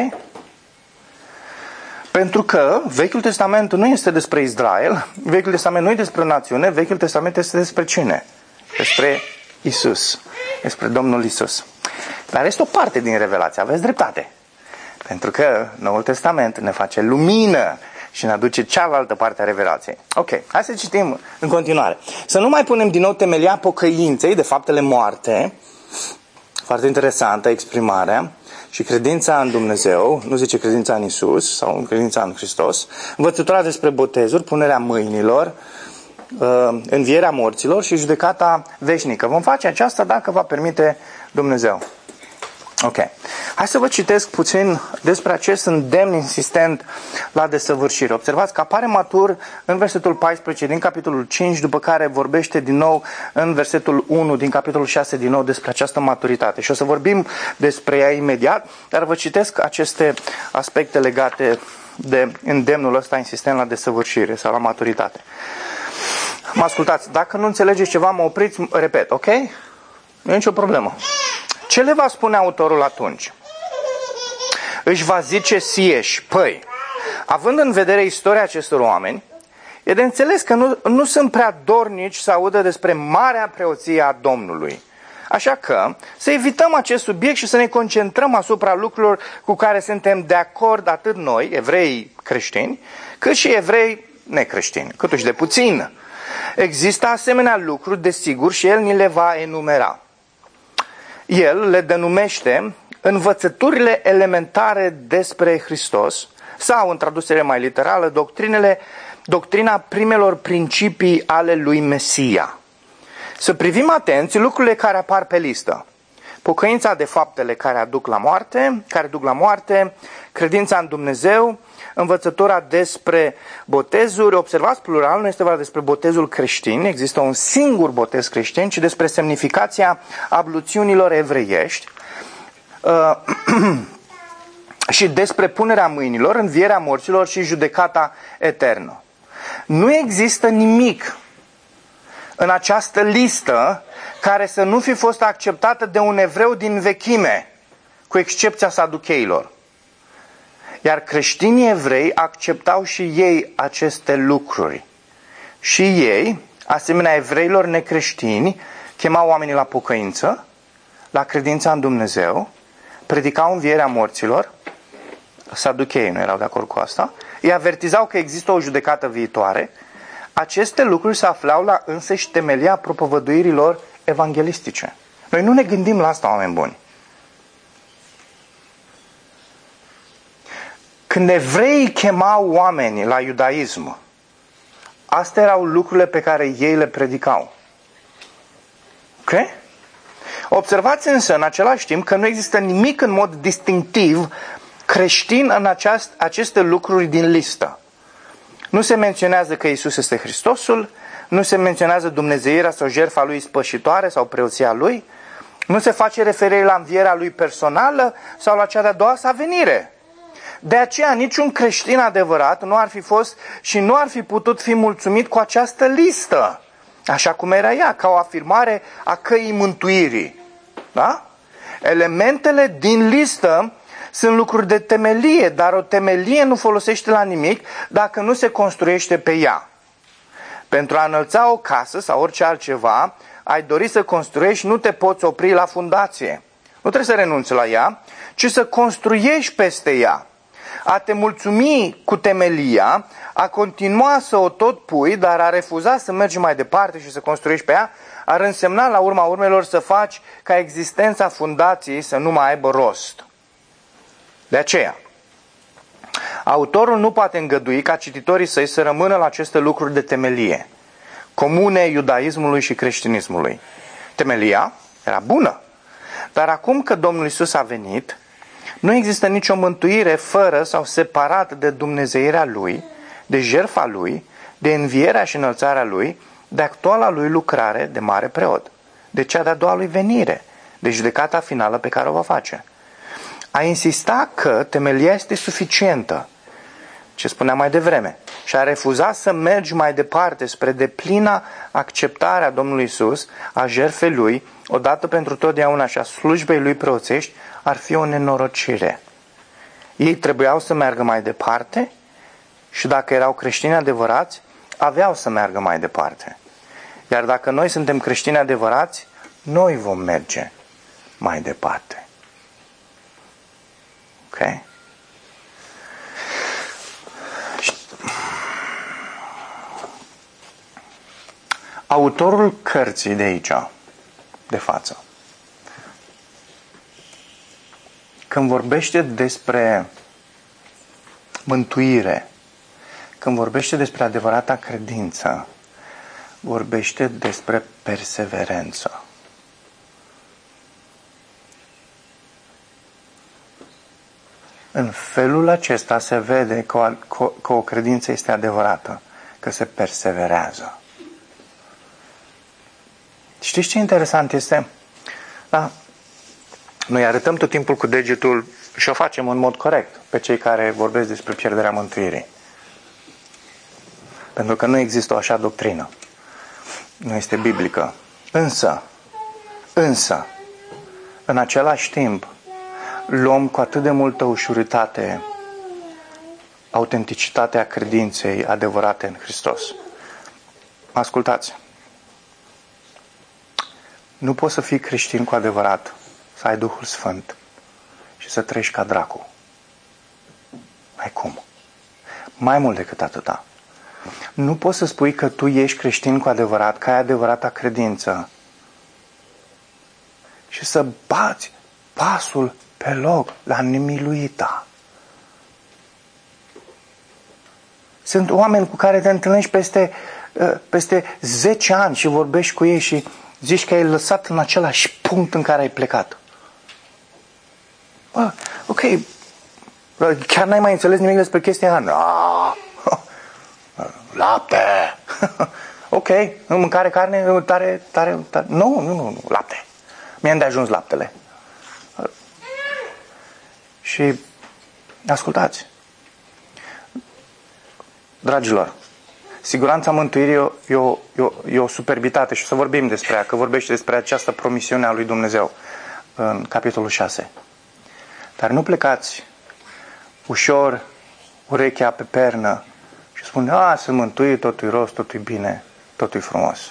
Pentru că Vechiul Testament nu este despre Israel, Vechiul Testament nu este despre națiune, Vechiul Testament este despre cine? Despre Isus, despre Domnul Isus. Dar este o parte din revelație, aveți dreptate. Pentru că Noul Testament ne face lumină și ne aduce cealaltă parte a revelației. Ok, hai să citim în continuare. Să nu mai punem din nou temelia pocăinței de faptele moarte, foarte interesantă exprimarea, și credința în Dumnezeu, nu zice credința în Isus sau credința în Hristos, învățătura despre botezuri, punerea mâinilor, învierea morților și judecata veșnică. Vom face aceasta dacă va permite Dumnezeu. Ok. Hai să vă citesc puțin despre acest îndemn insistent la desăvârșire. Observați că apare matur în versetul paisprezece din capitolul cinci, după care vorbește din nou în versetul unu din capitolul șase din nou despre această maturitate. Și o să vorbim despre ea imediat, dar vă citesc aceste aspecte legate de îndemnul ăsta insistent la desăvârșire sau la maturitate. Mă ascultați, dacă nu înțelegeți ceva, mă opriți, repet, ok? Nu e nicio problemă. Ce le va spune autorul atunci? Își va zice sieși, păi, Având în vedere istoria acestor oameni, e de înțeles că nu, nu sunt prea dornici să audă despre marea preoție a Domnului. Așa că să evităm acest subiect și să ne concentrăm asupra lucrurilor cu care suntem de acord atât noi, evrei creștini, cât și evrei necreștini, câtuși de puțin. Există asemenea lucruri, desigur, și el ni le va enumera. El le denumește învățăturile elementare despre Hristos sau, în traducere mai literală, doctrinele, doctrina primelor principii ale lui Mesia. Să privim atenți lucrurile care apar pe listă. Pocăința de faptele care aduc la moarte, care duc la moarte, credința în Dumnezeu, învățătura despre botezuri. Observați, plural, nu este vorba despre botezul creștin, există un singur botez creștin, ci despre semnificația abluțiunilor evreiești uh, și despre punerea mâinilor, învierea morților și judecata eternă. Nu există nimic în această listă care să nu fi fost acceptată de un evreu din vechime, cu excepția saducheilor. Iar creștinii evrei acceptau și ei aceste lucruri. Și ei, asemenea evreilor necreștini, chemau oamenii la pocăință, la credința în Dumnezeu, predicau învierea morților, saducheii nu erau de acord cu asta, îi avertizau că există o judecată viitoare. Aceste lucruri se aflau la însăși temelia propovăduirilor evanghelistice. Noi nu ne gândim la asta, oameni buni. Când evreii chemau oamenii la iudaism, astea erau lucrurile pe care ei le predicau. Ok? Observați însă în același timp că nu există nimic în mod distinctiv creștin în aceast, aceste lucruri din listă. Nu se menționează că Iisus este Hristosul, nu se menționează dumnezeirea sau jertfa lui spășitoare sau preoția lui, nu se face referire la învierea lui personală sau la cea de-a doua sa venire. De aceea niciun creștin adevărat nu ar fi fost și nu ar fi putut fi mulțumit cu această listă, așa cum era ea, ca o afirmare a căii mântuirii. Da? Elementele din listă sunt lucruri de temelie, dar o temelie nu folosește la nimic dacă nu se construiește pe ea. Pentru a înălța o casă sau orice altceva, ai dori să construiești, nu te poți opri la fundație. Nu trebuie să renunți la ea, ci să construiești peste ea. A te mulțumi cu temelia, a continua să o tot pui, dar a refuza să mergi mai departe și să construiești pe ea, ar însemna la urma urmelor să faci ca existența fundației să nu mai aibă rost. De aceea, autorul nu poate îngădui ca cititorii săi să rămână la aceste lucruri de temelie, comune iudaismului și creștinismului. Temelia era bună, dar acum că Domnul Iisus a venit, nu există nicio mântuire fără sau separat de dumnezeirea Lui, de jertfa Lui, de învierea și înălțarea Lui, de actuala Lui lucrare de mare preot, de cea de-a doua Lui venire, de judecata finală pe care o va face. A insista că temelia este suficientă, ce spuneam mai devreme, și a refuzat să mergi mai departe spre deplina acceptarea Domnului Iisus, a jertfei Lui, odată pentru totdeauna și a slujbei Lui preoțești, ar fi o nenorocire. Ei trebuiau să meargă mai departe și dacă erau creștini adevărați, aveau să meargă mai departe. Iar dacă noi suntem creștini adevărați, noi vom merge mai departe. Ok? Autorul cărții de aici, de față, când vorbește despre mântuire, când vorbește despre adevărata credință, vorbește despre perseverență. În felul acesta se vede că o, că o credință este adevărată, că se perseverează. Știți ce interesant este? Da? Noi arătăm tot timpul cu degetul și o facem în mod corect pe cei care vorbesc despre pierderea mântuirii. Pentru că nu există o așa doctrină. Nu este biblică. Însă, însă, în același timp, luăm cu atât de multă ușuritate autenticitatea credinței adevărate în Hristos. Ascultați. Nu poți să fii creștin cu adevărat, să ai Duhul Sfânt și să trăiești ca dracu. Ai cum? Mai mult decât atâta. Nu poți să spui că tu ești creștin cu adevărat, că ai adevărata credință și să bați pasul pe loc la nemiluita. Sunt oameni cu care te întâlnești peste, peste zece ani și vorbești cu ei și zici că ai lăsat în același punct în care ai plecat. Bă, ok, chiar n-ai mai înțeles nimic despre chestia aia? No. Lapte! Ok, mâncare, carne, tare, tare, tare. Nu, nu, nu, nu, lapte. Mi-am de ajuns laptele. Și ascultați. Dragilor, siguranța mântuirii e o, e, o, e, o, e o superbitate și o să vorbim despre ea, că vorbește despre această promisiune a lui Dumnezeu în capitolul șase. Dar nu plecați ușor urechea pe pernă și spune, a, sunt mântuit, totul e rost, totul e bine, totul e frumos.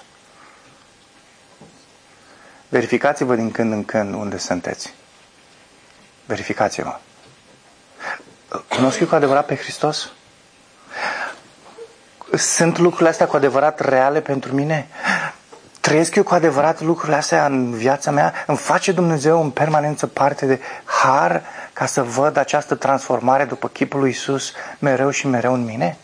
Verificați-vă din când în când unde sunteți. Verificați-vă. Cunosc eu cu adevărat pe Hristos? Sunt lucrurile astea cu adevărat reale pentru mine? Trăiesc eu cu adevărat lucrurile astea în viața mea? Îmi face Dumnezeu în permanență parte de har ca să văd această transformare după chipul lui Iisus mereu și mereu în mine?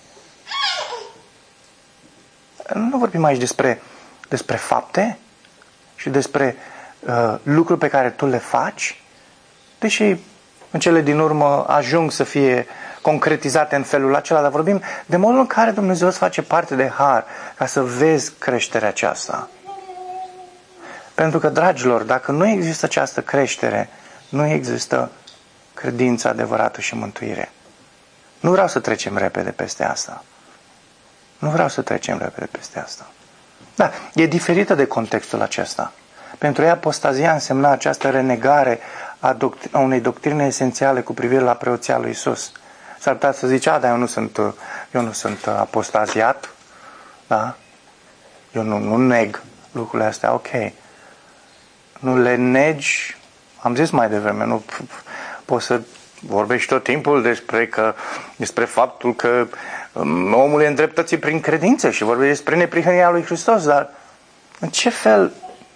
Nu vorbim aici despre, despre fapte și despre uh, lucruri pe care tu le faci, deși în cele din urmă ajung să fie concretizate în felul acela, dar vorbim de modul în care Dumnezeu îți face parte de har ca să vezi creșterea aceasta. Pentru că, dragilor, dacă nu există această creștere, nu există credință adevărată și mântuire. Nu vreau să trecem repede peste asta. Nu vreau să trecem repede peste asta. Da, e diferită de contextul acesta. Pentru ei apostazia însemna această renegare a, doctri- a unei doctrine esențiale cu privire la preoția lui Iisus. S-ar putea să zice, a, dar eu nu sunt, eu nu sunt apostaziat, da? Eu nu, nu neg lucrurile astea, ok. Nu le negi, am zis mai devreme, nu poți să vorbești tot timpul despre, că, despre faptul că um, omul e îndreptățit prin credință și vorbești despre neprihănirea lui Hristos, dar în ce fel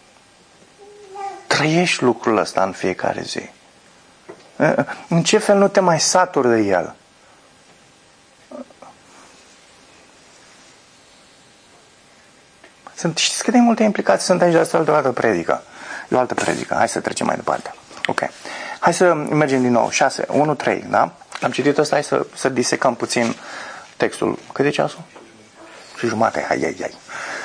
trăiești lucrul ăsta în fiecare zi? În ce fel nu te mai saturi de el? Sunt, știți cât de multe implicații sunt aici, de asta o altă predică. E o altă predică. Hai să trecem mai departe. Ok. Hai să mergem din nou. șase, unu, trei, da? Am citit ăsta, hai să, să disecăm puțin textul. Cât e ceasul? Și jumate. Hai, hai, hai.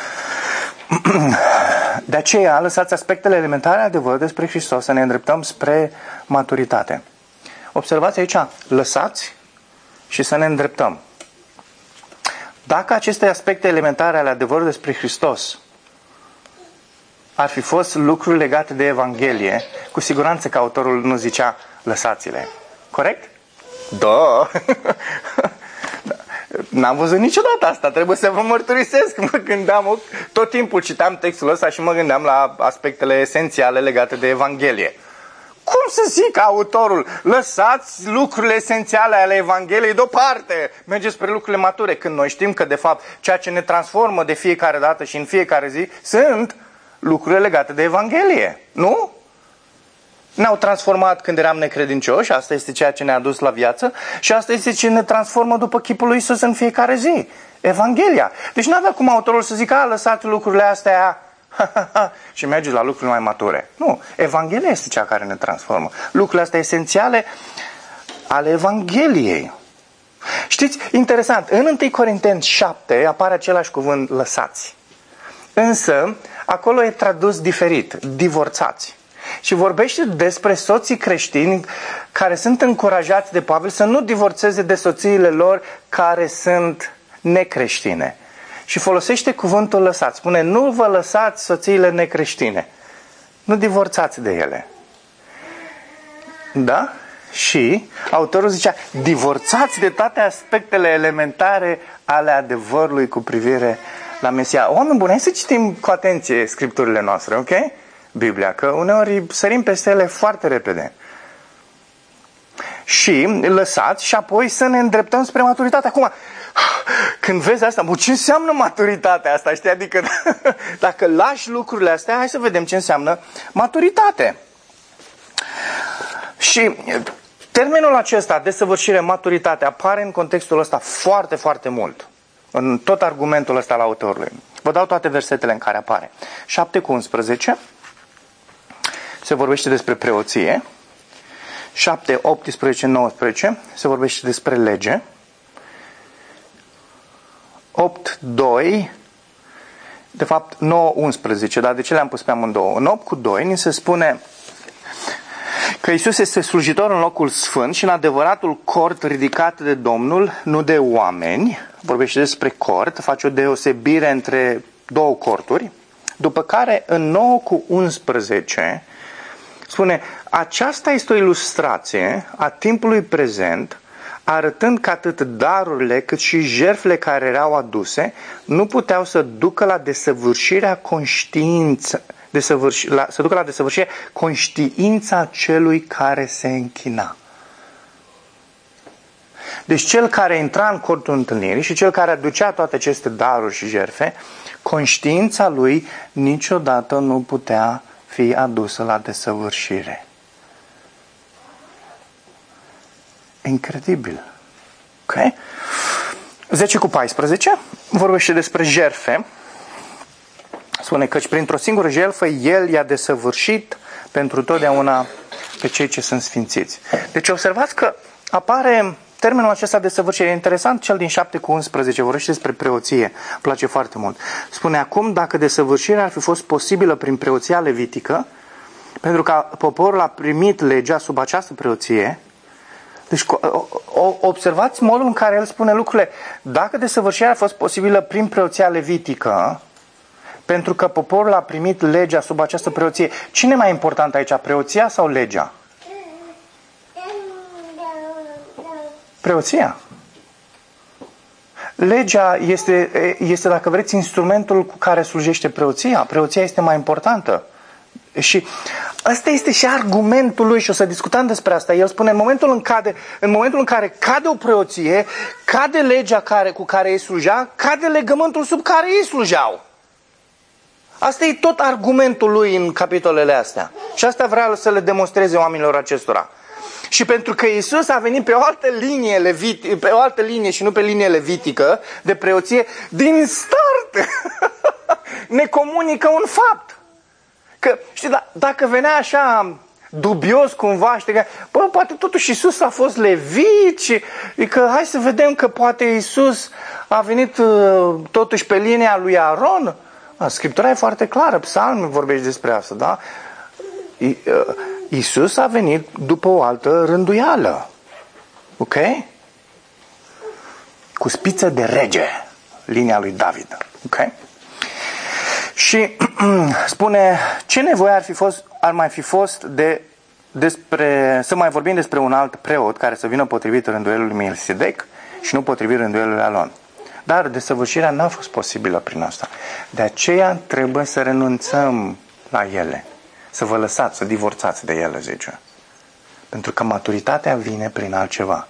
De aceea, lăsați aspectele elementare adevăr despre Hristos, să ne îndreptăm spre maturitate. Observați aici, lăsați și să ne îndreptăm. Dacă aceste aspecte elementare ale adevărului despre Hristos ar fi fost lucruri legate de Evanghelie, cu siguranță că autorul nu zicea lăsați-le. Corect? Da! N-am văzut niciodată asta, trebuie să vă mărturisesc. Mă gândeam, tot timpul citam textul ăsta și mă gândeam la aspectele esențiale legate de Evanghelie. Cum să zic autorul, lăsați lucrurile esențiale ale Evangheliei deoparte, mergeți spre lucrurile mature, când noi știm că de fapt ceea ce ne transformă de fiecare dată și în fiecare zi sunt lucrurile legate de Evanghelie, nu? Ne-au transformat când eram necredincioși, asta este ceea ce ne-a dus la viață și asta este ce ne transformă după chipul lui Iisus în fiecare zi, Evanghelia. Deci nu avea cum autorul să zică, a, lăsați lucrurile astea și mergeți la lucruri mai mature. Nu, Evanghelia este cea care ne transformă. Lucrurile astea esențiale ale Evangheliei. Știți, interesant, în întâi Corinteni șapte apare același cuvânt lăsați. Însă, acolo e tradus diferit, divorțați. Și vorbește despre soții creștini care sunt încurajați de Pavel să nu divorțeze de soțiile lor care sunt necreștine. Și folosește cuvântul lăsați. Spune, nu vă lăsați soțiile necreștine. Nu divorțați de ele. Da? Și autorul zicea, divorțați de toate aspectele elementare ale adevărului cu privire la Mesia. Oameni buni, hai să citim cu atenție scripturile noastre, ok? Biblia, că uneori sărim peste ele foarte repede. Și lăsați și apoi să ne îndreptăm spre maturitate. Acum, când vezi asta, bă, ce înseamnă maturitatea asta? Știi? Adică dacă lași lucrurile astea, hai să vedem ce înseamnă maturitate. Și termenul acesta, desăvârșire, maturitate, apare în contextul ăsta foarte, foarte mult. În tot argumentul ăsta al autorului. Vă dau toate versetele în care apare. șapte cu unsprezece se vorbește despre preoție. șapte, optsprezece, nouăsprezece se vorbește despre lege. opt, doi, de fapt nouă, unsprezece, dar de ce le-am pus pe amândouă? În opt cu doi ni se spune că Iisus este slujitor în locul sfânt și în adevăratul cort ridicat de Domnul, nu de oameni. Vorbește despre cort, face o deosebire între două corturi. După care în nouă cu unsprezece spune, aceasta este o ilustrație a timpului prezent, arătând că atât darurile cât și jertfele care erau aduse nu puteau să ducă la desăvârșirea conștiință, desăvârși, la, să ducă la desăvârșirea conștiința celui care se închina. Deci cel care intra în cortul întâlnirii și cel care aducea toate aceste daruri și jertfe, conștiința lui niciodată nu putea fi adusă la desăvârșire. Incredibil. Ok? zece cu paisprezece vorbește despre jertfe. Spune că printr-o singură jertfă El i-a desăvârșit pentru totdeauna pe cei ce sunt sfințiți. Deci observați că apare termenul acesta de desăvârșire. E interesant, cel din șapte cu unsprezece vorbește despre preoție. Îmi place foarte mult. Spune acum, dacă desăvârșirea ar fi fost posibilă prin preoția levitică, pentru că poporul a primit legea sub această preoție. Deci observați modul în care el spune lucrurile. Dacă desăvârșirea a fost posibilă prin preoția levitică, pentru că poporul a primit legea sub această preoție, cine e mai important aici, preoția sau legea? Preoția. Legea este, este, dacă vreți, instrumentul cu care slujește preoția. Preoția este mai importantă. Și ăsta este și argumentul lui și o să discutăm despre asta. El spune, în momentul în care, în momentul în care cade o preoție, cade legea care, cu care ei slujea, cade legământul sub care ei slujeau. Asta e tot argumentul lui în capitolele astea. Și asta vrea să le demonstreze oamenilor acestora. Și pentru că Iisus a venit pe o altă linie, levit, pe o altă linie și nu pe linie levitică de preoție, din start ne comunică un fapt. Că, știi, d- dacă venea așa dubios cumva, știi, că, bă, poate totuși Iisus a fost levit și că hai să vedem că poate Iisus a venit uh, totuși pe linia lui Aron. A, Scriptura e foarte clară, Psalmul vorbește despre asta, da? I, uh, Iisus a venit după o altă rânduială. Ok? Cu spiță de rege, linia lui David. Ok? Și spune, ce nevoie ar fi fost, ar mai fi fost de despre, să mai vorbim despre un alt preot care să vină potrivit rânduielului Melchisedec și nu potrivit rânduielului Alon. Dar desăvârșirea n-a fost posibilă prin asta. De aceea trebuie să renunțăm la ele. Să vă lăsați, să divorțați de ele, zice. Pentru că maturitatea vine prin altceva.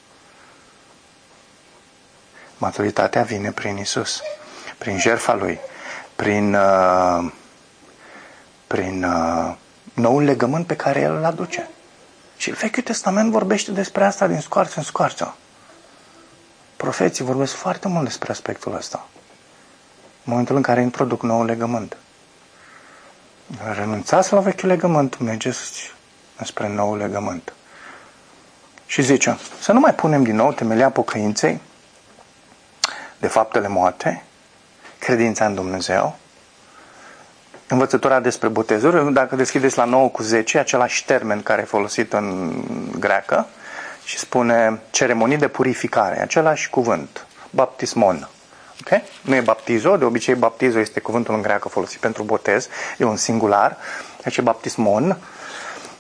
Maturitatea vine prin Iisus. Prin jertfa Lui. Prin, uh, prin uh, noul legământ pe care El îl aduce. Și Vechiul Testament vorbește despre asta din scoarță în scoarță. Profeții vorbesc foarte mult despre aspectul ăsta. În momentul în care introduc noul legământ. Renunțați la vechiul legământ, mergeți spre noul legământ. Și zice, să nu mai punem din nou temelia pocăinței, de faptele moarte, credința în Dumnezeu, învățătura despre botezuri. Dacă deschideți la nouă cu zece, același termen care e folosit în greacă, și spune ceremonii de purificare, același cuvânt, baptismon. Okay? Nu e baptizo, de obicei baptizo este cuvântul în greacă folosit pentru botez, e un singular, deci e baptismon.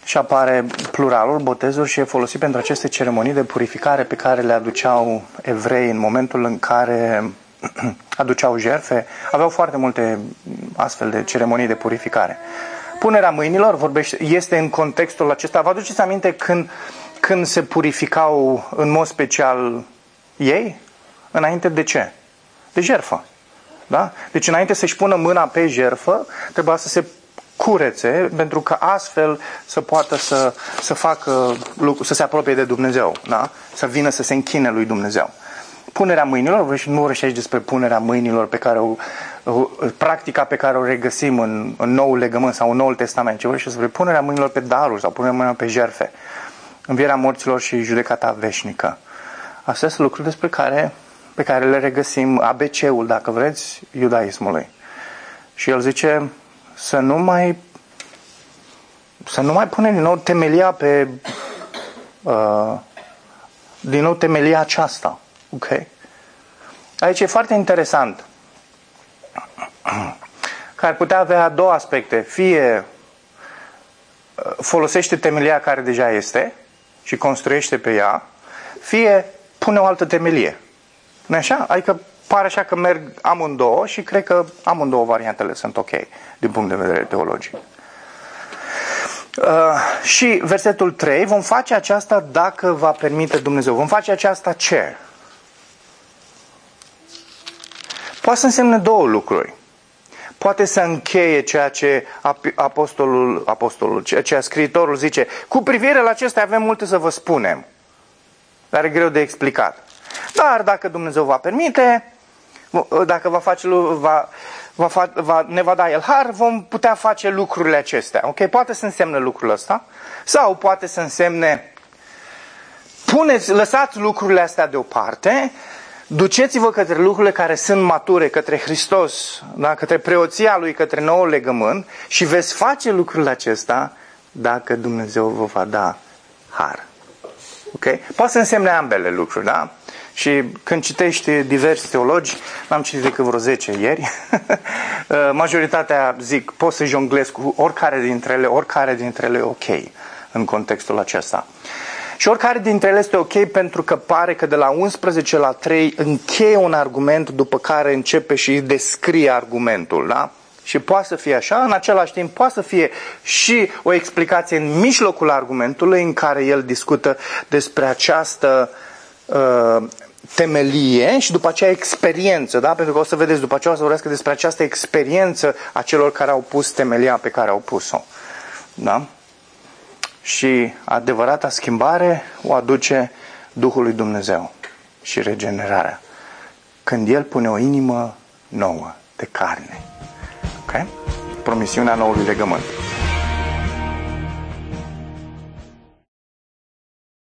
și apare pluralul, botezul, și e folosit pentru aceste ceremonii de purificare pe care le aduceau evrei în momentul în care aduceau jertfe. Aveau foarte multe astfel de ceremonii de purificare. Punerea mâinilor vorbește, este în contextul acesta. Vă aduceți aminte când, când se purificau în mod special ei? Înainte de ce? De jertfă. Da? Deci înainte să-și pună mâna pe jertfă, trebuia să se curețe, pentru că astfel să poată să, să facă lucru, să se apropie de Dumnezeu, da? Să vină să se închine lui Dumnezeu. Punerea mâinilor, nu vorbește aici despre punerea mâinilor pe care o, o, practica pe care o regăsim în, în Noul Legământ sau în Noul Testament, ci vorbește despre punerea mâinilor pe daruri sau punerea mâinilor pe jertfe, învierea morților și judecata veșnică. Astea sunt lucruri despre care, pe care le regăsim, A B C-ul, dacă vreți, iudaismului. Și el zice să nu mai să nu mai pune din nou temelia pe uh, din nou temelia aceasta. Ok? Aici e foarte interesant că ar putea avea două aspecte. Fie folosește temelia care deja este și construiește pe ea, fie pune o altă temelie. Nu așa? Adică pare așa că merg amândouă și cred că amândouă variantele sunt ok din punct de vedere teologic. Uh, și versetul trei, vom face aceasta dacă va permite Dumnezeu. Vom face aceasta ce? Poate să însemne două lucruri. Poate să încheie ceea ce apostolul, apostolul ceea ce scriitorul zice. Cu privire la acestea avem multe să vă spunem, dar e greu de explicat. Dar dacă Dumnezeu va permite, dacă va face, va, va, va, ne va da El har, vom putea face lucrurile acestea. Ok? Poate să însemne lucrul ăsta. Sau poate să însemne puneți, lăsați lucrurile astea deoparte, duceți-vă către lucrurile care sunt mature, către Hristos, da? Către preoția Lui, către noul legământ și veți face lucrurile acestea dacă Dumnezeu vă va da har. Ok? Poate să însemne ambele lucruri, da? Și când citești diversi teologi, n-am citit decât vreo zece ieri, majoritatea zic, poți să jonglezi cu oricare dintre ele, oricare dintre ele e ok în contextul acesta. Și oricare dintre ele este ok pentru că pare că de la unsprezece la trei încheie un argument după care începe și descrie argumentul, da? Și poate să fie așa, în același timp poate să fie și o explicație în mijlocul argumentului în care el discută despre această uh, temelie și după aceea experiență, da? Pentru că o să vedeți, după aceea o să vorbească despre această experiență a celor care au pus temelia pe care au pus-o. Da? Și adevărata schimbare o aduce Duhul lui Dumnezeu și regenerarea. Când El pune o inimă nouă de carne. Ok? Promisiunea noului legământ.